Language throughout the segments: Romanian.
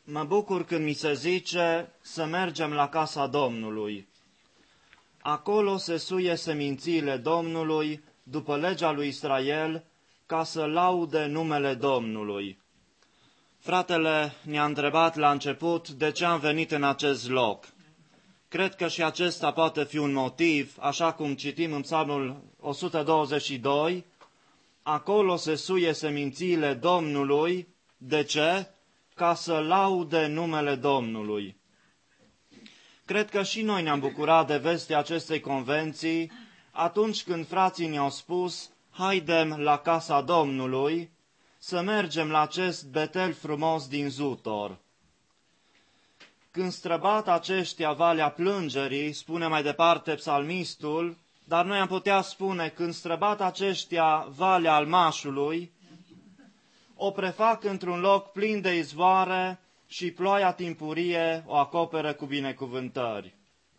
Mă bucur când mi se zice să mergem la casa Domnului. Acolo se suie semințiile Domnului după legea lui Israel ca să laude numele Domnului. Fratele ne-a întrebat la început de ce am venit în acest loc. Cred că și acesta poate fi un motiv, așa cum citim în Psalmul 122, acolo se suie semințiile Domnului. De ce? Ca să laude numele Domnului. Cred că și noi ne-am bucurat de vestea acestei convenții atunci când frații ne-au spus: haidem la casa Domnului să mergem la acest Betel frumos din Zutor. Când străbat aceștia valea plângerii, spune mai departe psalmistul, dar noi am putea spune când străbat aceștia valea almașului, o prefac într-un loc plin de izvoare și ploaia timpurie o acoperă cu binecuvântări.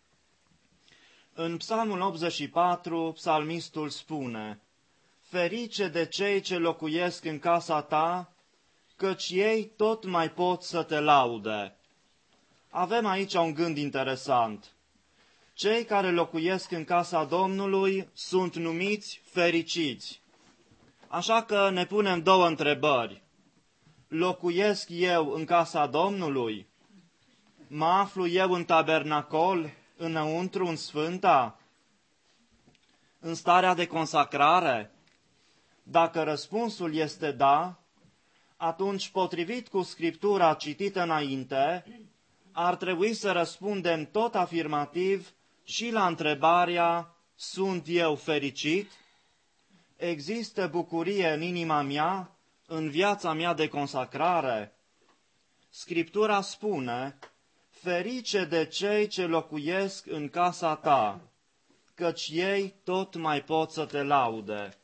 În Psalmul 84, psalmistul spune: ferice de cei ce locuiesc în casa ta, căci ei tot mai pot să te laude. Avem aici un gând interesant. Cei care locuiesc în casa Domnului sunt numiți fericiți. Așa că ne punem două întrebări. Locuiesc eu în casa Domnului? Mă aflu eu în tabernacol, înăuntru, în sfânta? În starea de consacrare? Dacă răspunsul este da, atunci, potrivit cu Scriptura citită înainte, ar trebui să răspundem tot afirmativ și la întrebarea: sunt eu fericit? Există bucurie în inima mea, în viața mea de consacrare? Scriptura spune: ferice de cei ce locuiesc în casa ta, căci ei tot mai pot să te laude.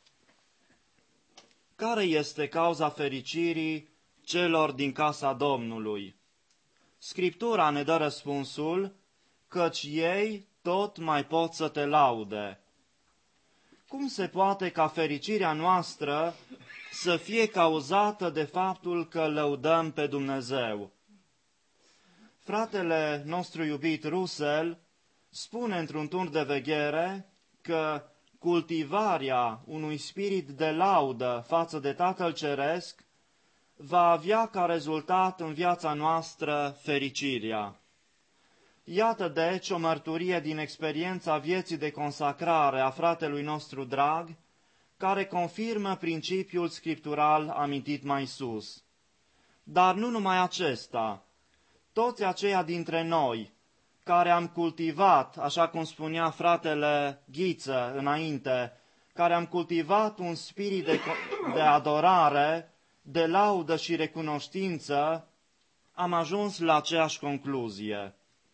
Care este cauza fericirii celor din casa Domnului? Scriptura ne dă răspunsul: căci ei tot mai pot să te laude. Cum se poate ca fericirea noastră să fie cauzată de faptul că lăudăm pe Dumnezeu? Fratele nostru iubit Russell spune într-un turn de veghere că cultivarea unui spirit de laudă față de Tatăl Ceresc va avea ca rezultat în viața noastră fericirea. Iată deci o mărturie din experiența vieții de consacrare a fratelui nostru drag, care confirmă principiul scriptural amintit mai sus. Dar nu numai acesta, toți aceia dintre noi care am cultivat, așa cum spunea fratele Ghiță înainte, care am cultivat un spirit de adorare, de laudă și recunoștință, am ajuns la aceeași concluzie.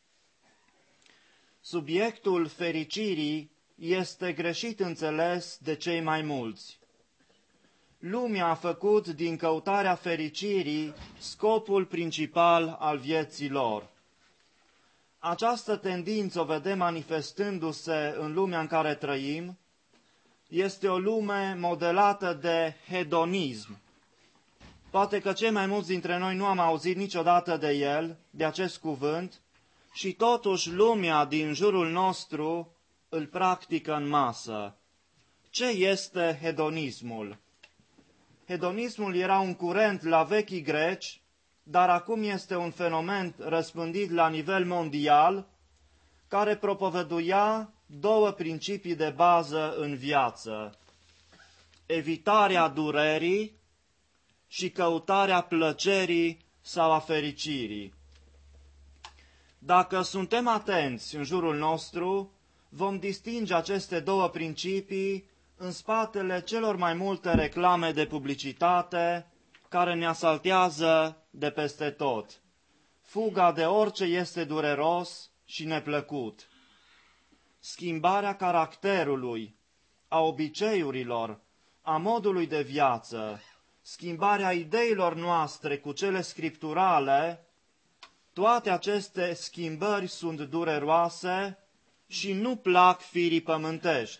Subiectul fericirii este greșit înțeles de cei mai mulți. Lumea a făcut din căutarea fericirii scopul principal al vieții lor. Această tendință o vedem manifestându-se în lumea în care trăim. Este o lume modelată de hedonism. Poate că cei mai mulți dintre noi nu am auzit niciodată de el, de acest cuvânt, și totuși lumea din jurul nostru îl practică în masă. Ce este hedonismul? Hedonismul era un curent la vechii greci, dar acum este un fenomen răspândit la nivel mondial, care propovăduia două principii de bază în viață: evitarea durerii și căutarea plăcerii sau a fericirii. Dacă suntem atenți în jurul nostru, vom distinge aceste două principii în spatele celor mai multe reclame de publicitate care ne asaltează de peste tot. Fuga de orice este dureros și neplăcut. Schimbarea caracterului, a obiceiurilor, a modului de viață, schimbarea ideilor noastre cu cele scripturale, toate aceste schimbări sunt dureroase și nu plac firii pământești.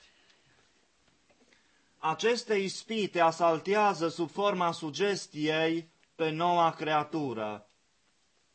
Aceste ispite asaltează sub forma sugestiei pe noua creatură.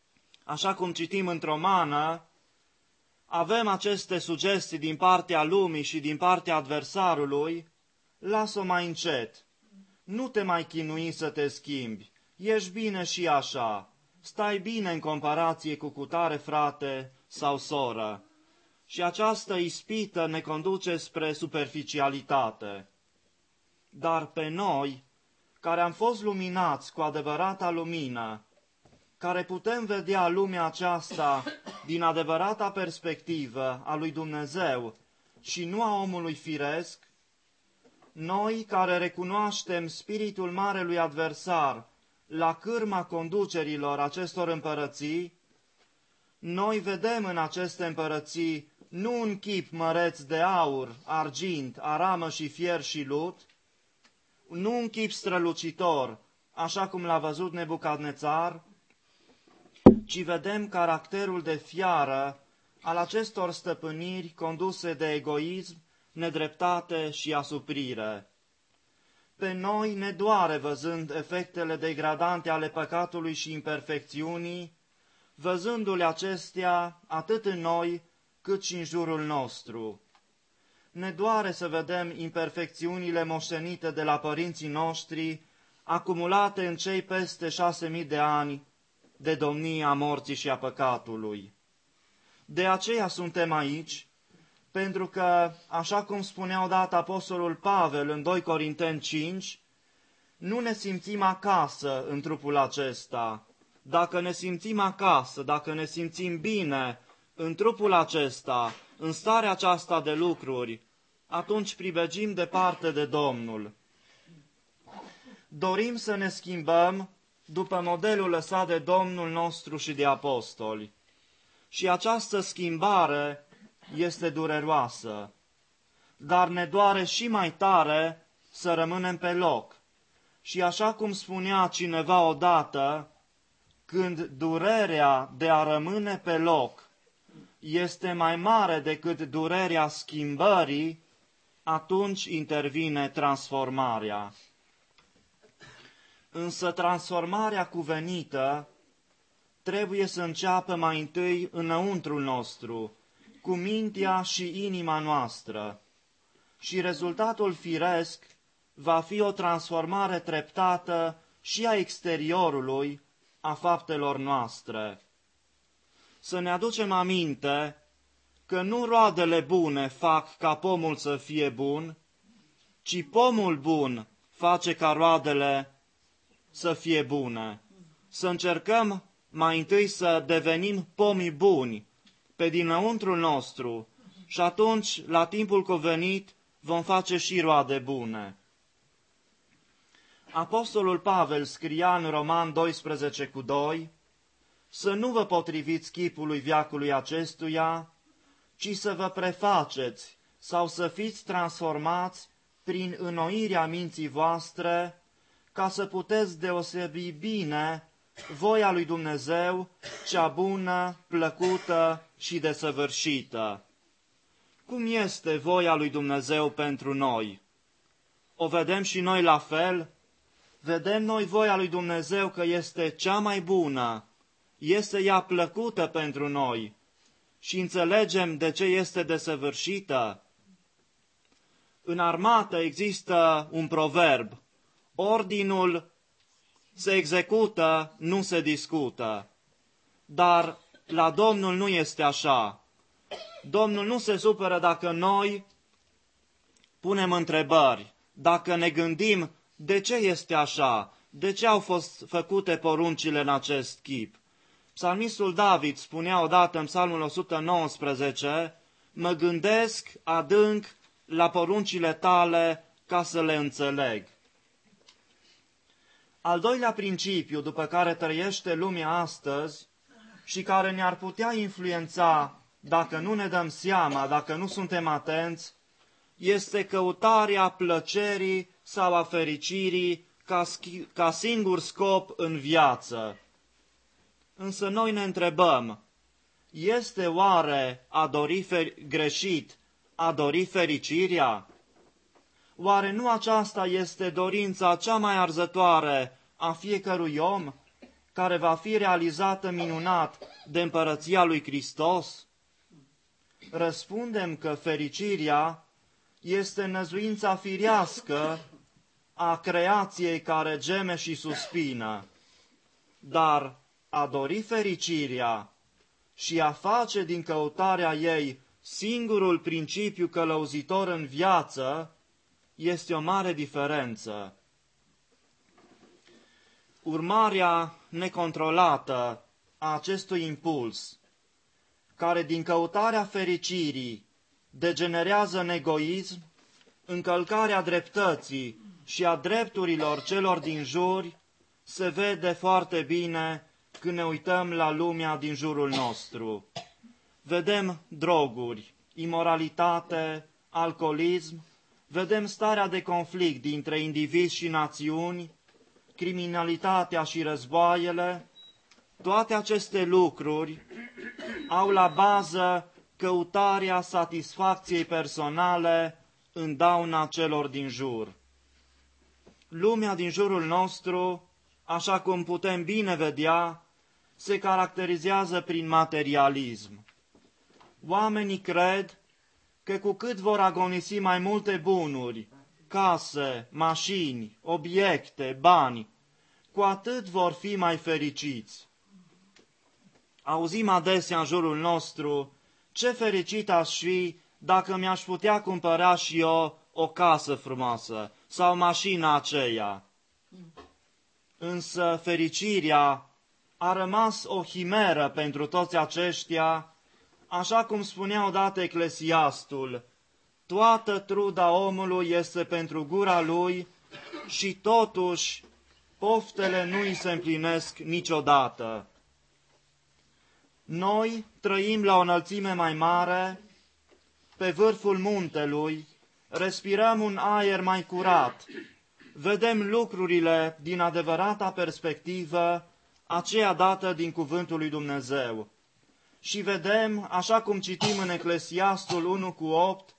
așa cum citim în Romană, avem aceste sugestii din partea lumii și din partea adversarului, lasă-o mai încet. Nu te mai chinui să te schimbi, ești bine și așa, stai bine în comparație cu cutare frate sau soră. Și această ispită ne conduce spre superficialitate. Dar pe noi, care am fost luminați cu adevărata lumină, care putem vedea lumea aceasta din adevărata perspectivă a lui Dumnezeu și nu a omului firesc, noi care recunoaștem spiritul marelui adversar la cârma conducerilor acestor împărății, noi vedem în aceste împărății nu un chip măreț de aur, argint, aramă și fier și lut, nu un chip strălucitor, așa cum l-a văzut Nebucadnețar, ci vedem caracterul de fiară al acestor stăpâniri conduse de egoism, nedreptate și asuprire. Pe noi ne doare văzând efectele degradante ale păcatului și imperfecțiunii, văzându-le acestea atât în noi cât și în jurul nostru. Ne doare să vedem imperfecțiunile moștenite de la părinții noștri, acumulate în cei peste 6.000 de ani de domnie a morții și a păcatului. De aceea suntem aici, pentru că, așa cum spunea odată apostolul Pavel în 2 Corinteni 5, nu ne simțim acasă în trupul acesta. Dacă ne simțim acasă, dacă ne simțim bine în trupul acesta, în starea aceasta de lucruri, atunci pribegim departe de Domnul. Dorim să ne schimbăm după modelul lăsat de Domnul nostru și de apostoli. Și această schimbare este dureroasă, dar ne doare și mai tare să rămânem pe loc. Și așa cum spunea cineva odată, când durerea de a rămâne pe loc este mai mare decât durerea schimbării, atunci intervine transformarea. Însă transformarea cuvenită trebuie să înceapă mai întâi înăuntrul nostru, cu mintea și inima noastră. Și rezultatul firesc va fi o transformare treptată și a exteriorului, a faptelor noastre. Să ne aducem aminte că nu roadele bune fac ca pomul să fie bun, ci pomul bun face ca roadele să fie bune. Să încercăm mai întâi să devenim pomii buni pe dinăuntrul nostru și atunci, la timpul cuvenit, vom face și roade bune. Apostolul Pavel scria în Roman 12:2, să nu vă potriviți chipului veacului acestuia, ci să vă prefaceți sau să fiți transformați prin înnoirea minții voastre, ca să puteți deosebi bine voia lui Dumnezeu, cea bună, plăcută și desăvârșită. Cum este voia lui Dumnezeu pentru noi? O vedem și noi la fel? Vedem noi voia lui Dumnezeu că este cea mai bună, este ea plăcută pentru noi și înțelegem de ce este desăvârșită? În armată există un proverb, ordinul se execută, nu se discută. Dar la Domnul nu este așa. Domnul nu se supără dacă noi punem întrebări, dacă ne gândim de ce este așa, de ce au fost făcute poruncile în acest chip. Psalmistul David spunea odată în Psalmul 119, mă gândesc adânc la poruncile tale ca să le înțeleg. Al doilea principiu după care trăiește lumea astăzi și care ne-ar putea influența dacă nu ne dăm seama, dacă nu suntem atenți, este căutarea plăcerii sau a fericirii ca singur scop în viață. Însă noi ne întrebăm, este oare greșit a dori fericirea? Oare nu aceasta este dorința cea mai arzătoare a fiecărui om? care va fi realizată minunat de împărăția lui Hristos? Răspundem că fericirea este năzuința firească a creației care geme și suspină, dar a dori fericirea și a face din căutarea ei singurul principiu călăuzitor în viață este o mare diferență. Urmarea necontrolată a acestui impuls, care din căutarea fericirii degenerează în egoism, încălcarea dreptății și a drepturilor celor din jur, se vede foarte bine când ne uităm la lumea din jurul nostru. Vedem droguri, imoralitate, alcoolism, vedem starea de conflict dintre indivizi și națiuni, criminalitatea și războaiele. Toate aceste lucruri au la bază căutarea satisfacției personale în dauna celor din jur. Lumea din jurul nostru, așa cum putem bine vedea, se caracterizează prin materialism. Oamenii cred că cu cât vor agonisi mai multe bunuri, case, mașini, obiecte, bani, cu atât vor fi mai fericiți. Auzim adesea în jurul nostru: ce fericit aș fi dacă mi-aș putea cumpăra și eu o casă frumoasă sau mașina aceea. Însă fericirea a rămas o chimeră pentru toți aceștia, așa cum spunea odată Eclesiastul: toată truda omului este pentru gura lui și totuși poftele nu îi se împlinesc niciodată. Noi trăim la o înălțime mai mare, pe vârful muntelui, respirăm un aer mai curat, vedem lucrurile din adevărata perspectivă, aceea dată din cuvântul lui Dumnezeu. Și vedem, așa cum citim în Eclesiastul 1:8,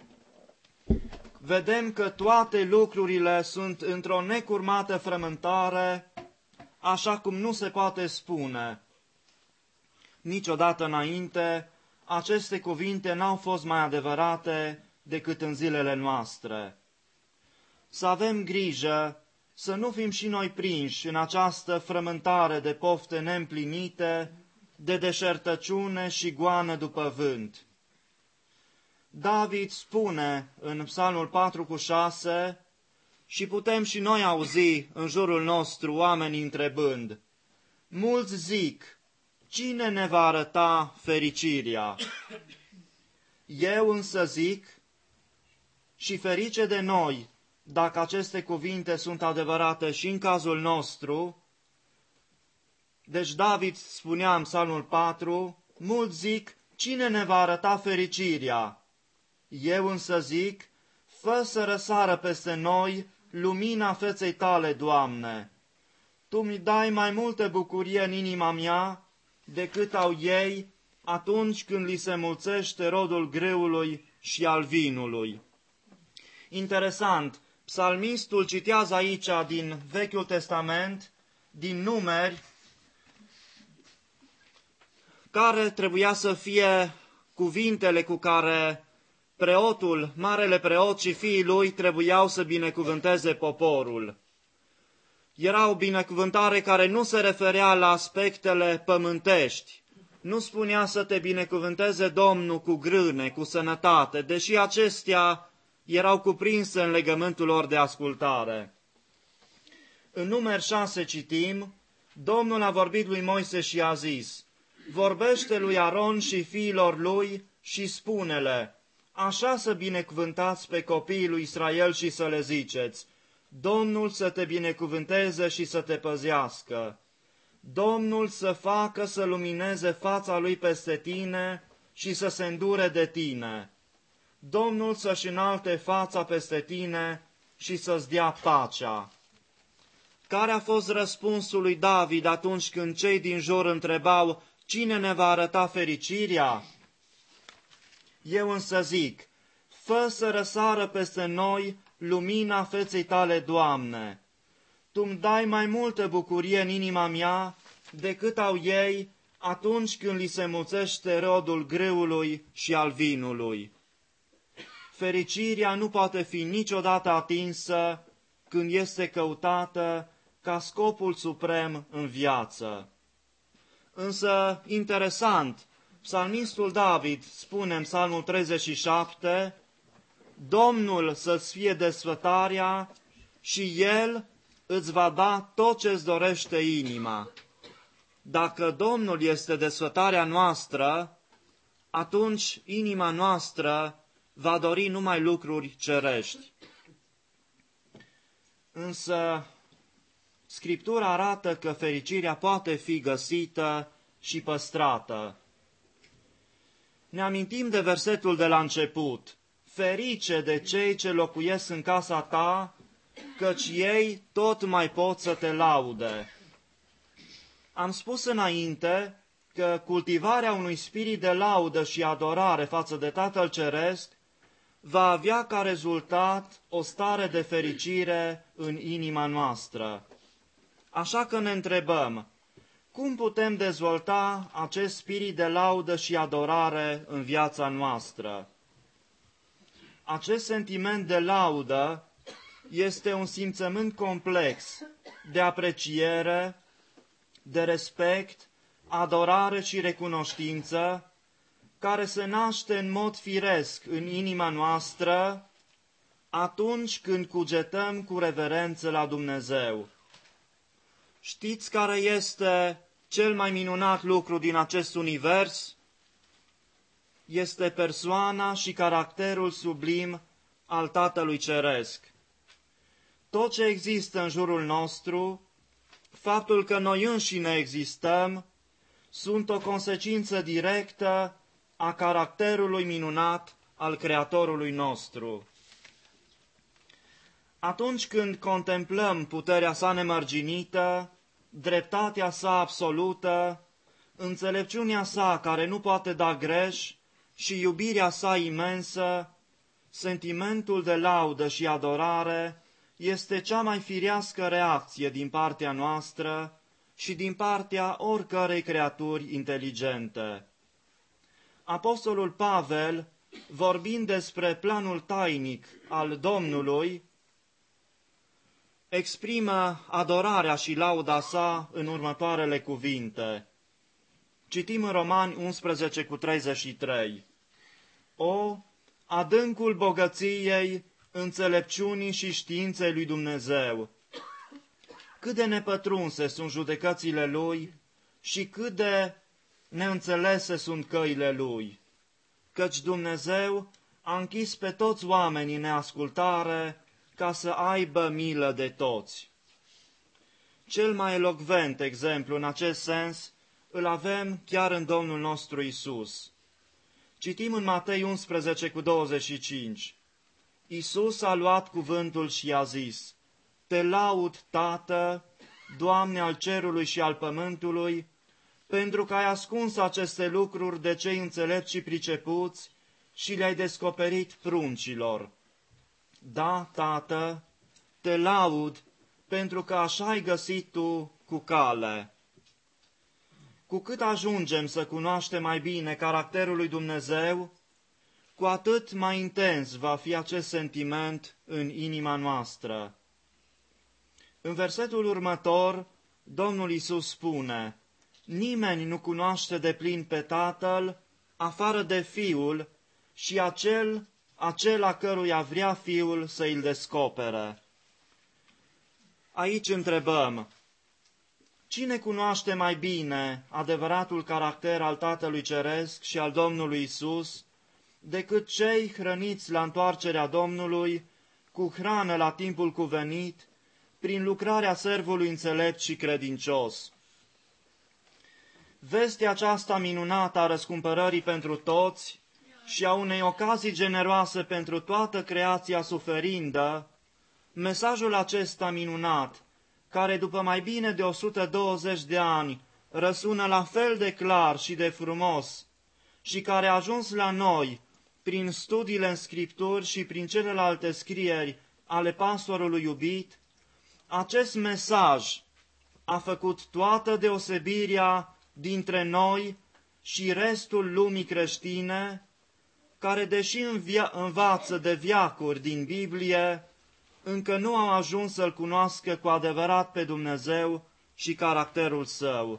vedem că toate lucrurile sunt într-o necurmată frământare, așa cum nu se poate spune. Niciodată înainte, aceste cuvinte n-au fost mai adevărate decât în zilele noastre. Să avem grijă să nu fim și noi prinși în această frământare de pofte neîmplinite, de deșertăciune și goană după vânt. David spune în Psalmul 4:6, și putem și noi auzi în jurul nostru oamenii întrebând: mulți zic, cine ne va arăta fericirea? Eu însă zic, și ferice de noi, dacă aceste cuvinte sunt adevărate și în cazul nostru. Deci David spunea în Psalmul 4, mulți zic, cine ne va arăta fericirea? Eu însă zic, fă să răsară peste noi lumina feței tale, Doamne. Tu mi dai mai multă bucurie în inima mea decât au ei atunci când li se mulțește rodul grâului și al vinului. Interesant, psalmistul citează aici din Vechiul Testament, din Numeri, care trebuia să fie cuvintele cu care preotul, marele preot și fiii lui trebuiau să binecuvânteze poporul. Era o binecuvântare care nu se referea la aspectele pământești. Nu spunea să te binecuvânteze Domnul cu grâne, cu sănătate, deși acestea erau cuprinse în legământul lor de ascultare. În Numeri 6 citim, Domnul a vorbit lui Moise și a zis, vorbește lui Aron și fiilor lui și spune-le, așa să binecuvântați pe copiii lui Israel și să le ziceți, Domnul să te binecuvânteze și să te păzească. Domnul să facă să lumineze fața lui peste tine și să se îndure de tine. Domnul să-și înalte fața peste tine și să-ți dea pacea. Care a fost răspunsul lui David atunci când cei din jur întrebau, cine ne va arăta fericirea? Eu însă zic, fă să răsară peste noi lumina feței tale, Doamne. Tu îmi dai mai multă bucurie în inima mea decât au ei atunci când li se mulțește rodul grâului și al vinului. Fericirea nu poate fi niciodată atinsă când este căutată ca scopul suprem în viață. Însă, interesant, psalmistul David spune în Psalmul 37, Domnul să-ți fie desfătarea și El îți va da tot ce-ți dorește inima. Dacă Domnul este desfătarea noastră, atunci inima noastră va dori numai lucruri cerești. Însă, Scriptura arată că fericirea poate fi găsită și păstrată. Ne amintim de versetul de la început. Ferice de cei ce locuiesc în casa ta, căci ei tot mai pot să te laude. Am spus înainte că cultivarea unui spirit de laudă și adorare față de Tatăl Ceresc va avea ca rezultat o stare de fericire în inima noastră. Așa că ne întrebăm, cum putem dezvolta acest spirit de laudă și adorare în viața noastră? Acest sentiment de laudă este un simțământ complex de apreciere, de respect, adorare și recunoștință, care se naște în mod firesc în inima noastră atunci când cugetăm cu reverență la Dumnezeu. Știți care este cel mai minunat lucru din acest univers? Este persoana și caracterul sublim al Tatălui Ceresc. Tot ce există în jurul nostru, faptul că noi înșine existăm, sunt o consecință directă a caracterului minunat al Creatorului nostru. Atunci când contemplăm puterea sa nemărginită, dreptatea sa absolută, înțelepciunea sa care nu poate da greș și iubirea sa imensă, sentimentul de laudă și adorare este cea mai firească reacție din partea noastră și din partea oricărei creaturi inteligente. Apostolul Pavel, vorbind despre planul tainic al Domnului, exprimă adorarea și lauda sa în următoarele cuvinte. Citim în Romani 11:33. O, adâncul bogăției, înțelepciunii și științei lui Dumnezeu! Cât de nepătrunse sunt judecățile Lui și cât de neînțelese sunt căile Lui! Căci Dumnezeu a închis pe toți oamenii în neascultare ca să aibă milă de toți. Cel mai elocvent exemplu în acest sens îl avem chiar în Domnul nostru Isus. Citim în Matei 11:25. Isus a luat cuvântul și i-a zis, Te laud, Tată, Doamne al cerului și al pământului, pentru că ai ascuns aceste lucruri de cei înțelepți și pricepuți și le-ai descoperit pruncilor. Da, Tată, te laud, pentru că așa ai găsit tu cu cale. Cu cât ajungem să cunoaștem mai bine caracterul lui Dumnezeu, cu atât mai intens va fi acest sentiment în inima noastră. În versetul următor, Domnul Iisus spune, Nimeni nu cunoaște deplin pe Tatăl, afară de Fiul, și acela căruia vrea Fiul să îl descopere. Aici întrebăm, cine cunoaște mai bine adevăratul caracter al Tatălui Ceresc și al Domnului Isus decât cei hrăniți la întoarcerea Domnului, cu hrană la timpul cuvenit, prin lucrarea servului înțelept și credincios? Vestea aceasta minunată a răscumpărării pentru toți și a unei ocazii generoase pentru toată creația suferindă, mesajul acesta minunat, care după mai bine de 120 de ani răsună la fel de clar și de frumos și care a ajuns la noi prin studiile în Scripturi și prin celelalte scrieri ale pastorului iubit, acest mesaj a făcut toată deosebirea dintre noi și restul lumii creștine, care, deși învață de veacuri din Biblie, încă nu au ajuns să-L cunoască cu adevărat pe Dumnezeu și caracterul Său.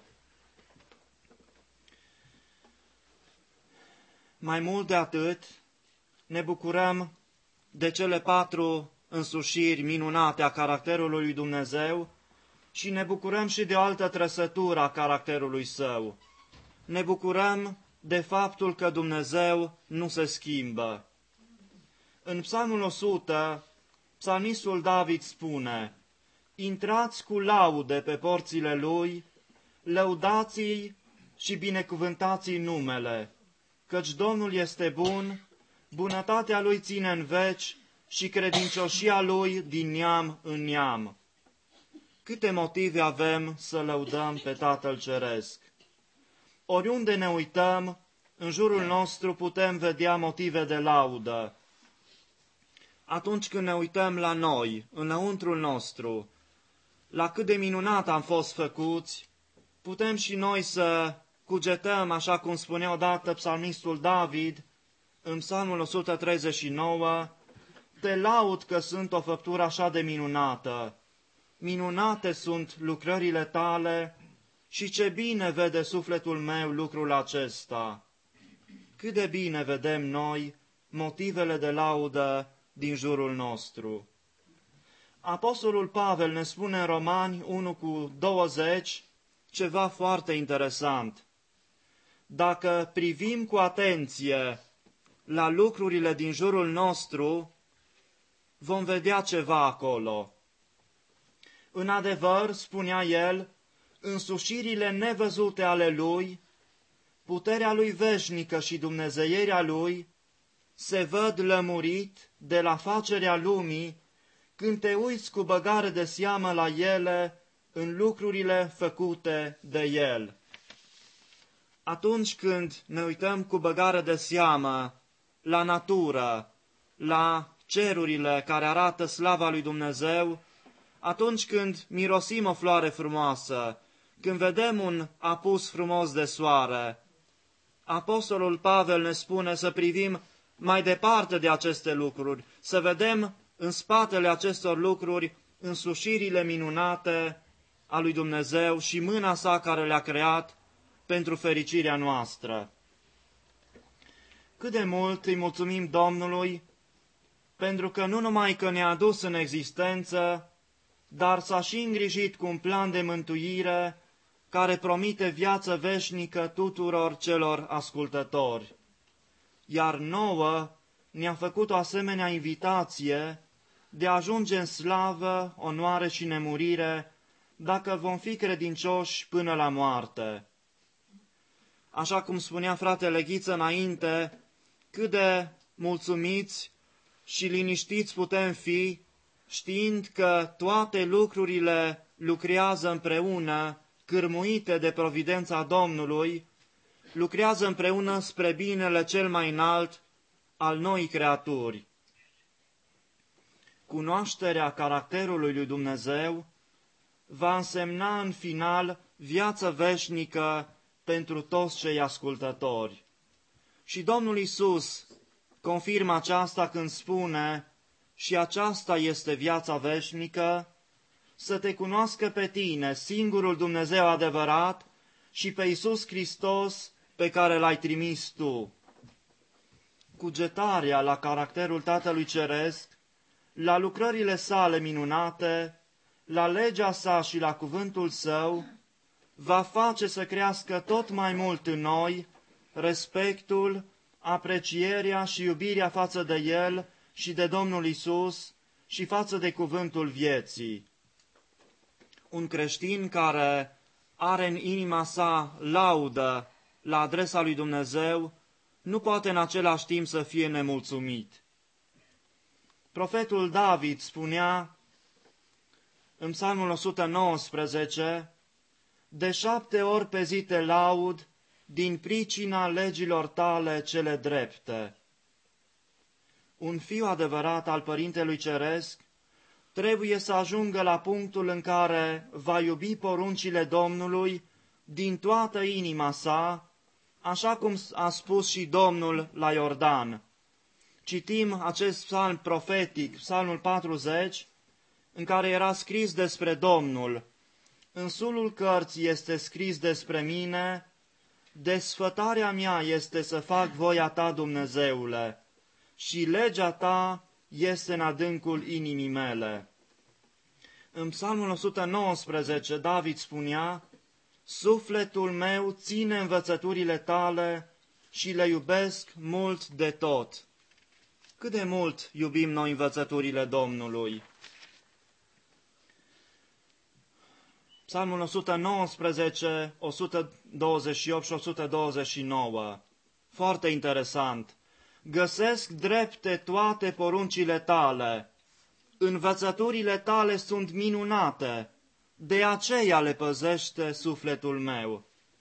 Mai mult de atât, ne bucurăm de cele 4 însușiri minunate a caracterului lui Dumnezeu și ne bucurăm și de o altă trăsătură a caracterului Său. Ne bucurăm de faptul că Dumnezeu nu se schimbă. În Psalmul 100, psalmistul David spune: intrați cu laude pe porțile Lui, lăudați-i și binecuvântați-i numele, căci Domnul este bun, bunătatea Lui ține în veci și credincioșia Lui din neam în neam. Câte motive avem să lăudăm pe Tatăl Ceresc! Oriunde ne uităm, în jurul nostru putem vedea motive de laudă. Atunci când ne uităm la noi, înăuntrul nostru, la cât de minunat am fost făcuți, putem și noi să cugetăm, așa cum spunea odată psalmistul David, în Psalmul 139, te laud că sunt o făptură așa de minunată. Minunate sunt lucrările tale și ce bine vede sufletul meu lucrul acesta. Cât de bine vedem noi motivele de laudă din jurul nostru. Apostolul Pavel ne spune în Romani 1:20 ceva foarte interesant. Dacă privim cu atenție la lucrurile din jurul nostru, vom vedea ceva acolo. În adevăr, spunea el, însușirile nevăzute ale Lui, puterea Lui veșnică și dumnezeierea Lui se văd lămurit de la facerea lumii când te uiți cu băgare de seamă la ele în lucrurile făcute de El. Atunci când ne uităm cu băgare de seamă la natură, la cerurile care arată slava lui Dumnezeu, atunci când mirosim o floare frumoasă, când vedem un apus frumos de soare, Apostolul Pavel ne spune să privim mai departe de aceste lucruri, să vedem în spatele acestor lucruri însușirile minunate a lui Dumnezeu și mâna sa care le-a creat pentru fericirea noastră. Cât de mult îi mulțumim Domnului, pentru că nu numai că ne-a adus în existență, dar s-a și îngrijit cu un plan de mântuire care promite viață veșnică tuturor celor ascultători. Iar nouă ne-a făcut o asemenea invitație de a ajunge în slavă, onoare și nemurire, dacă vom fi credincioși până la moarte. Așa cum spunea fratele Ghiță înainte, cât de mulțumiți și liniștiți putem fi, știind că toate lucrurile lucrează împreună, cârmuite de providența Domnului, lucrează împreună spre binele cel mai înalt al noii creaturi. Cunoașterea caracterului lui Dumnezeu va însemna în final viață veșnică pentru toți cei ascultători. Și Domnul Iisus confirmă aceasta când spune: și aceasta este viața veșnică, să te cunoască pe tine, singurul Dumnezeu adevărat, și pe Iisus Hristos pe care l-ai trimis tu. Cugetarea la caracterul Tatălui Ceresc, la lucrările sale minunate, la legea sa și la cuvântul său, va face să crească tot mai mult în noi respectul, aprecierea și iubirea față de El și de Domnul Iisus și față de cuvântul vieții. Un creștin care are în inima sa laudă la adresa lui Dumnezeu nu poate în același timp să fie nemulțumit. Profetul David spunea în Psalmul 119: de 7 ori pe zi te laud din pricina legilor tale cele drepte. Un fiu adevărat al Părintelui Ceresc trebuie să ajungă la punctul în care va iubi poruncile Domnului din toată inima sa, așa cum a spus și Domnul la Iordan. Citim acest psalm profetic, psalmul 40, în care era scris despre Domnul: în sulul cărții este scris despre mine, desfătarea mea este să fac voia ta, Dumnezeule, și legea ta este în adâncul inimii mele. În psalmul 119, David spunea: sufletul meu ține învățăturile tale și le iubesc mult de tot. Cât de mult iubim noi învățăturile Domnului? Psalmul 119, 128 și 129. Foarte interesant. Găsesc drepte toate poruncile tale. Învățăturile tale sunt minunate. De aceea le păzește sufletul meu.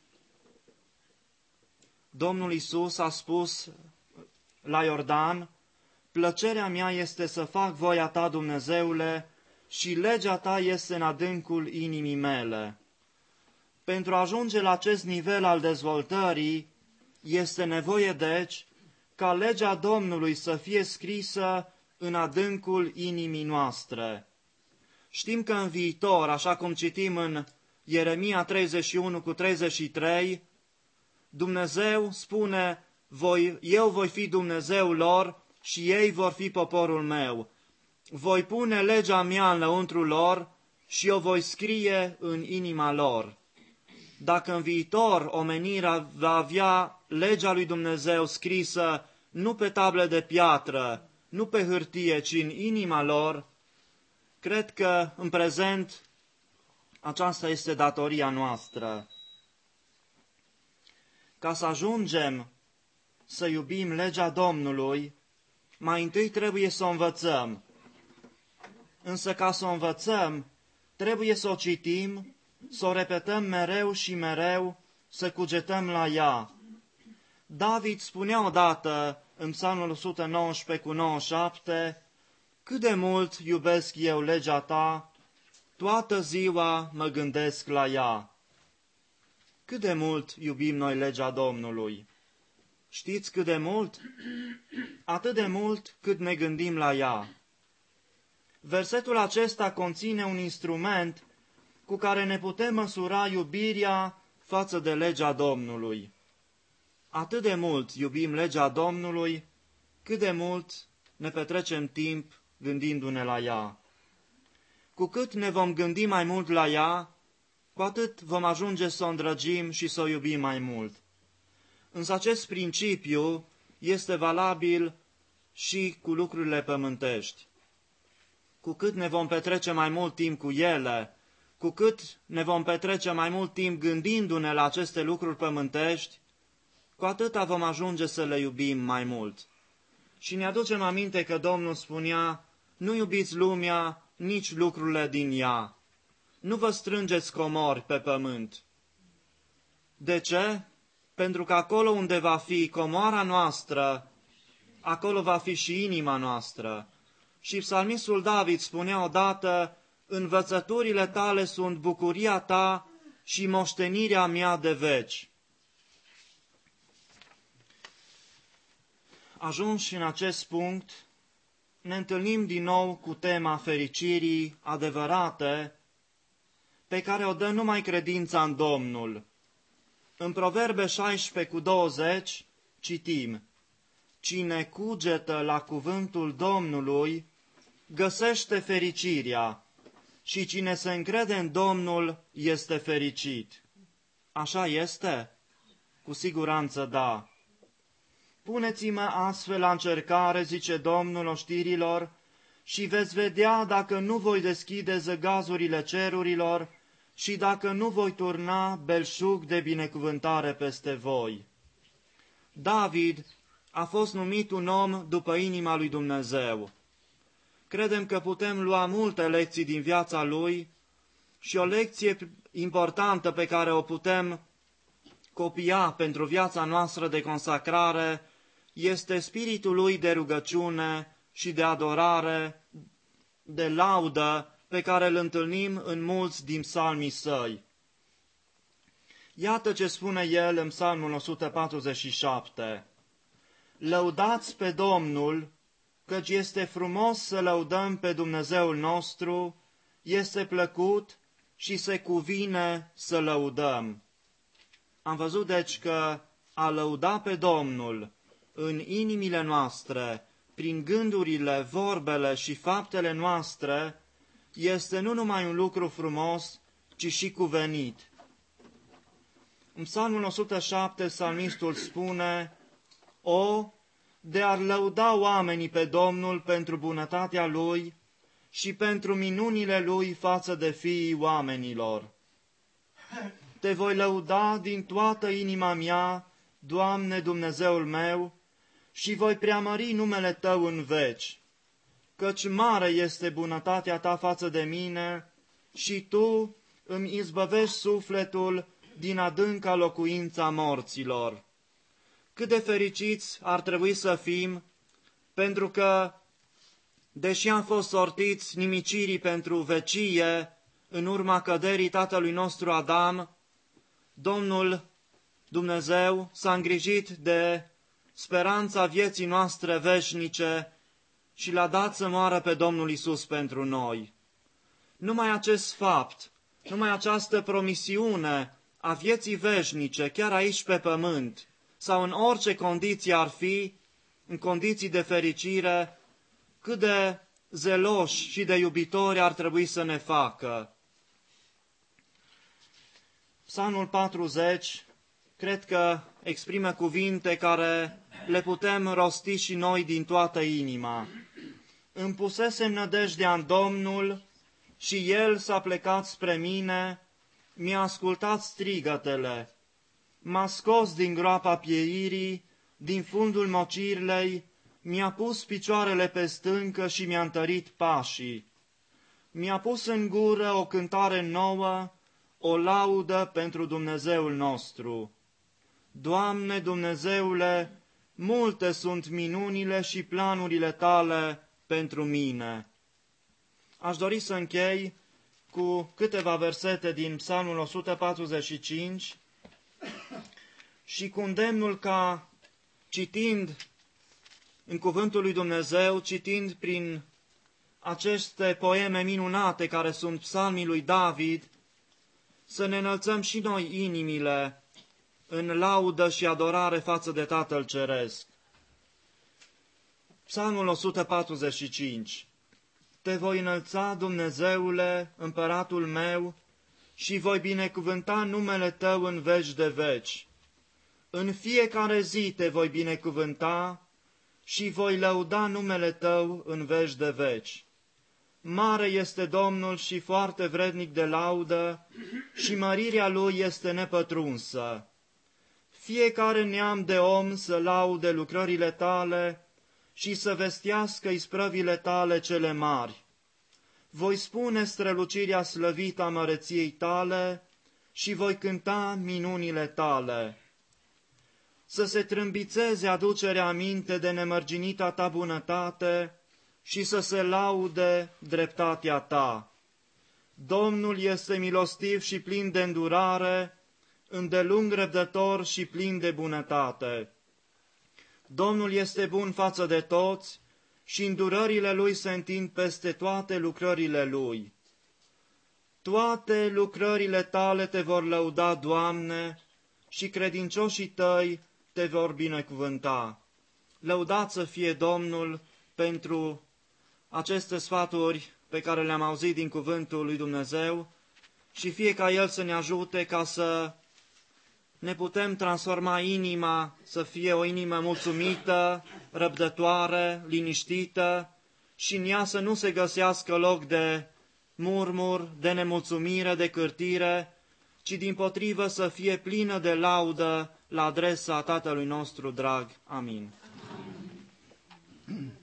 Domnul Iisus a spus la Iordan: plăcerea mea este să fac voia ta, Dumnezeule, și legea ta este în adâncul inimii mele. Pentru a ajunge la acest nivel al dezvoltării, este nevoie, deci, ca legea Domnului să fie scrisă în adâncul inimii noastre. Știm că în viitor, așa cum citim în Ieremia 31 cu 33, Dumnezeu spune: eu voi fi Dumnezeul lor și ei vor fi poporul meu. Voi pune legea mea în lăuntrul lor și o voi scrie în inima lor. Dacă în viitor omenirea va avea legea lui Dumnezeu scrisă nu pe table de piatră, nu pe hârtie, ci în inima lor, cred că în prezent aceasta este datoria noastră. Ca să ajungem să iubim legea Domnului, mai întâi trebuie să o învățăm. Însă ca să o învățăm, trebuie să o citim, să o repetăm mereu și mereu, să cugetăm la ea. David spunea odată în Psalmul 119 cu 97: cât de mult iubesc eu legea ta, toată ziua mă gândesc la ea. Cât de mult iubim noi legea Domnului? Știți cât de mult? Atât de mult cât ne gândim la ea. Versetul acesta conține un instrument cu care ne putem măsura iubirea față de legea Domnului. Atât de mult iubim legea Domnului, cât de mult ne petrecem timp gândindu-ne la ea. Cu cât ne vom gândi mai mult la ea, cu atât vom ajunge să o îndrăgim și să o iubim mai mult. Însă acest principiu este valabil și cu lucrurile pământești. Cu cât ne vom petrece mai mult timp cu ele, cu cât ne vom petrece mai mult timp gândindu-ne la aceste lucruri pământești, cu atâta vom ajunge să le iubim mai mult. Și ne aducem aminte că Domnul spunea: nu iubiți lumea, nici lucrurile din ea. Nu vă strângeți comori pe pământ. De ce? Pentru că acolo unde va fi comoara noastră, acolo va fi și inima noastră. Și psalmistul David spunea odată: învățăturile tale sunt bucuria ta și moștenirea mea de veci. Ajunși în acest punct, ne întâlnim din nou cu tema fericirii adevărate, pe care o dă numai credința în Domnul. În Proverbe 16 cu 20 citim: cine cugetă la cuvântul Domnului găsește fericirea și cine se încrede în Domnul este fericit. Așa este? Cu siguranță da. Puneți-mă astfel la încercare, zice Domnul oștirilor, și veți vedea dacă nu voi deschide zăgazurile cerurilor și dacă nu voi turna belșug de binecuvântare peste voi. David a fost numit un om după inima lui Dumnezeu. Credem că putem lua multe lecții din viața lui și o lecție importantă pe care o putem copia pentru viața noastră de consacrare este spiritul lui de rugăciune și de adorare de laudă pe care îl întâlnim în mulți din psalmii săi. Iată ce spune el în psalmul 147. Lăudați pe Domnul, căci este frumos să lăudăm pe Dumnezeul nostru, este plăcut și se cuvine să lăudăm. Am văzut deci că a lăuda pe Domnul în inimile noastre, prin gândurile, vorbele și faptele noastre, este nu numai un lucru frumos, ci și cuvenit. În psalmul 107, psalmistul spune: O, de ar lăuda oamenii pe Domnul pentru bunătatea Lui și pentru minunile Lui față de fiii oamenilor. Te voi lăuda din toată inima mea, Doamne Dumnezeul meu, și voi preamări numele Tău în veci, căci mare este bunătatea Ta față de mine și Tu îmi izbăvești sufletul din adânca locuința morților. Cât de fericiți ar trebui să fim, pentru că, deși am fost sortiți nimicirii pentru vecie, în urma căderii tatălui nostru Adam, Domnul Dumnezeu s-a îngrijit de speranța vieții noastre veșnice și l-a dat să moară pe Domnul Iisus pentru noi. Numai acest fapt, numai această promisiune a vieții veșnice, chiar aici pe pământ, sau în orice condiție ar fi, în condiții de fericire, cât de zeloși și de iubitori ar trebui să ne facă. Psalmul 40, cred că exprimă cuvinte care le putem rosti și noi din toată inima. Îmi pusesem nădejdea în Domnul și El s-a plecat spre mine, mi-a ascultat strigătele, m-a scos din groapa pieirii, din fundul mocirlei, mi-a pus picioarele pe stâncă și mi-a întărit pașii. Mi-a pus în gură o cântare nouă, o laudă pentru Dumnezeul nostru. Doamne Dumnezeule, multe sunt minunile și planurile Tale pentru mine. Aș dori să închei cu câteva versete din Psalmul 145 și cu îndemnul ca, citind în cuvântul lui Dumnezeu, citind prin aceste poeme minunate care sunt psalmii lui David, să ne înălțăm și noi inimile în laudă și adorare față de Tatăl Ceresc. Psalmul 145. Te voi înălța, Dumnezeule, împăratul meu, și voi binecuvânta numele Tău în veci de veci. În fiecare zi te voi binecuvânta și voi lăuda numele Tău în veci de veci. Mare este Domnul și foarte vrednic de laudă și mărirea Lui este nepătrunsă. Fiecare neam de om să laude lucrările Tale și să vestească isprăvile Tale cele mari. Voi spune strălucirea slăvită a măreției Tale și voi cânta minunile Tale. Să se trâmbițeze aducerea aminte de nemărginita Ta bunătate și să se laude dreptatea Ta. Domnul este milostiv și plin de îndurare, îndelung răbdător și plin de bunătate. Domnul este bun față de toți și îndurările Lui se întind peste toate lucrările Lui. Toate lucrările Tale te vor lăuda, Doamne, și credincioșii Tăi te vor binecuvânta. Lăudat să fie Domnul pentru aceste sfaturi pe care le-am auzit din cuvântul lui Dumnezeu și fie ca El să ne ajute ca să ne putem transforma inima să fie o inimă mulțumită, răbdătoare, liniștită și în ea să nu se găsească loc de murmur, de nemulțumire, de cârtire, ci dimpotrivă să fie plină de laudă la adresa Tatălui nostru drag. Amin.